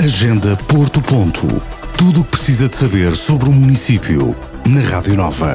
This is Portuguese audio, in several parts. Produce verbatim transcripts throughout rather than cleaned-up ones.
Agenda Porto Ponto. Tudo o que precisa de saber sobre o município, na Rádio Nova.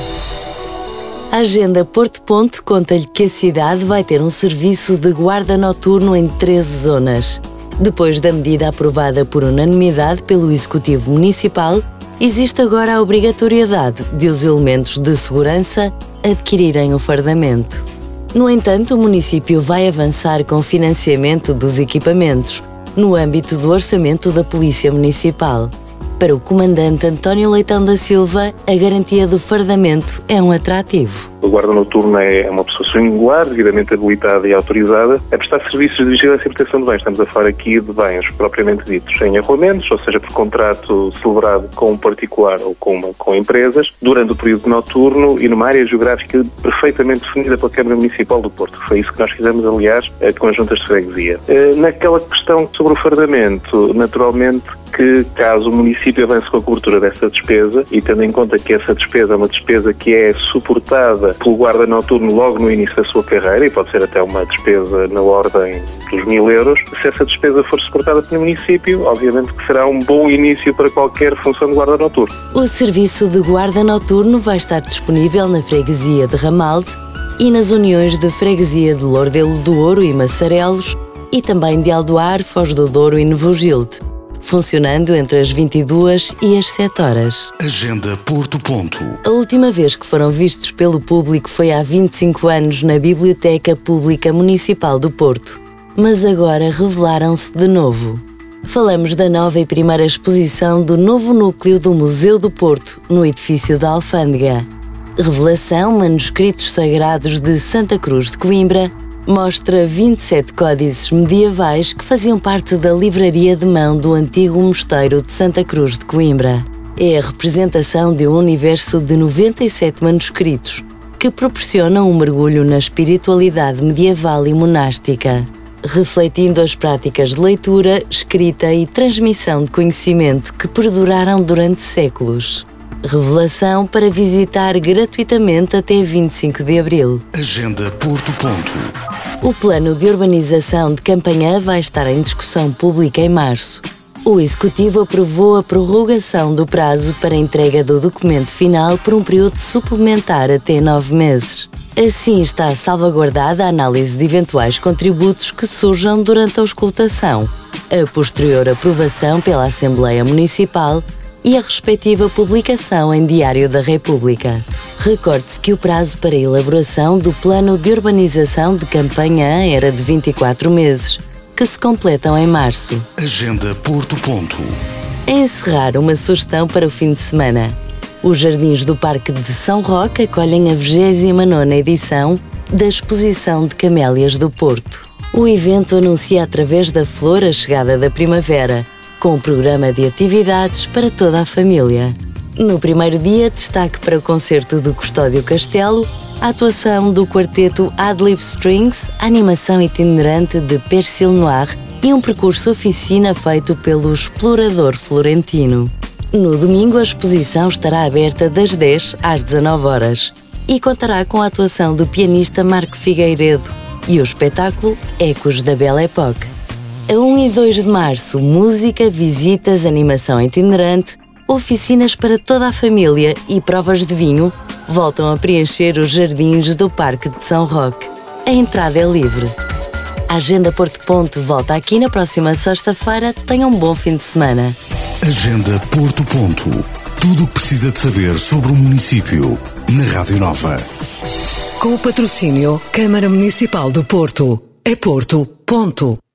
A Agenda Porto Ponto conta-lhe que a cidade vai ter um serviço de guarda noturno em treze zonas. Depois da medida aprovada por unanimidade pelo Executivo Municipal, existe agora a obrigatoriedade de os elementos de segurança adquirirem o fardamento. No entanto, o município vai avançar com o financiamento dos equipamentos no âmbito do orçamento da Polícia Municipal. Para o comandante António Leitão da Silva, a garantia do fardamento é um atrativo. O guarda noturno é uma pessoa singular, devidamente habilitada e autorizada a prestar serviços de vigilância e proteção de bens. Estamos a falar aqui de bens propriamente ditos em arruamentos, ou seja, por contrato celebrado com um particular ou com, uma, com empresas, durante o período noturno e numa área geográfica perfeitamente definida pela Câmara Municipal do Porto. Foi isso que nós fizemos, aliás, com as juntas de freguesia. Naquela questão sobre o fardamento, naturalmente, que caso o município avance com a cobertura dessa despesa, e tendo em conta que essa despesa é uma despesa que é suportada pelo guarda noturno logo no início da sua carreira, e pode ser até uma despesa na ordem dos mil euros, se essa despesa for suportada pelo município, obviamente que será um bom início para qualquer função de guarda noturno. O serviço de guarda noturno vai estar disponível na freguesia de Ramalde e nas uniões de freguesia de Lordelo do Ouro e Massarelos, e também de Aldoar, Foz do Douro e Nevogilde, funcionando entre as vinte e duas e as sete horas. Agenda Porto Ponto. A última vez que foram vistos pelo público foi há vinte e cinco anos na Biblioteca Pública Municipal do Porto, mas agora revelaram-se de novo. Falamos da nova e primeira exposição do novo núcleo do Museu do Porto, no edifício da Alfândega. Revelação Manuscritos Sagrados de Santa Cruz de Coimbra mostra vinte e sete códices medievais que faziam parte da livraria de mão do antigo mosteiro de Santa Cruz de Coimbra. É a representação de um universo de noventa e sete manuscritos que proporcionam um mergulho na espiritualidade medieval e monástica, refletindo as práticas de leitura, escrita e transmissão de conhecimento que perduraram durante séculos. Revelação para visitar gratuitamente até vinte e cinco de abril. Agenda Porto Ponto. O plano de urbanização de Campanhã vai estar em discussão pública em março. O Executivo aprovou a prorrogação do prazo para a entrega do documento final por um período suplementar até nove meses. Assim está salvaguardada a análise de eventuais contributos que surjam durante a auscultação, a posterior aprovação pela Assembleia Municipal e a respectiva publicação em Diário da República. Recorde-se que o prazo para a elaboração do Plano de Urbanização de Campanhã era de vinte e quatro meses, que se completam em março. Agenda Porto Ponto. A encerrar, uma sugestão para o fim de semana. Os Jardins do Parque de São Roque acolhem a vigésima nona edição da Exposição de Camélias do Porto. O evento anuncia através da flor a chegada da primavera, com um programa de atividades para toda a família. No primeiro dia, destaque para o concerto do Custódio Castelo, a atuação do quarteto Adlib Strings, a animação itinerante de Persil Noir e um percurso oficina feito pelo Explorador Florentino. No domingo, a exposição estará aberta das dez às dezanove horas e contará com a atuação do pianista Marco Figueiredo e o espetáculo Ecos da Belle Époque. A um e dois de março, música, visitas, animação itinerante, oficinas para toda a família e provas de vinho voltam a preencher os jardins do Parque de São Roque. A entrada é livre. A Agenda Porto Ponto volta aqui na próxima sexta-feira. Tenham um bom fim de semana. Agenda Porto Ponto. Tudo o que precisa de saber sobre o município, na Rádio Nova. Com o patrocínio Câmara Municipal do Porto. É Porto, ponto.